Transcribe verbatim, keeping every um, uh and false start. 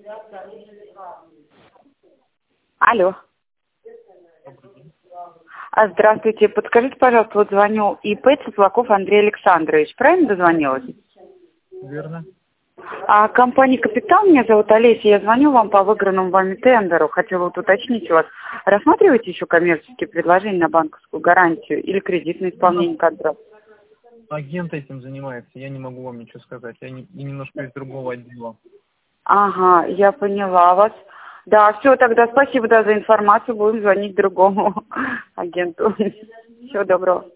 Алло. А, Здравствуйте. Подскажите, пожалуйста, вот звоню ИП Теплаков Андрей Александрович. Правильно дозвонилась? Верно. А компания «Капитал», меня зовут Олеся, я звоню вам по выигранному вами тендеру. Хотела вот уточнить у вас, рассматриваете еще коммерческие предложения на банковскую гарантию или кредитное исполнение контракта? Агент этим занимается, я не могу вам ничего сказать. Я, не, я немножко из другого отдела. Ага, я поняла вас. Да, все, тогда спасибо, да, за информацию. Будем звонить другому агенту. Всего доброго.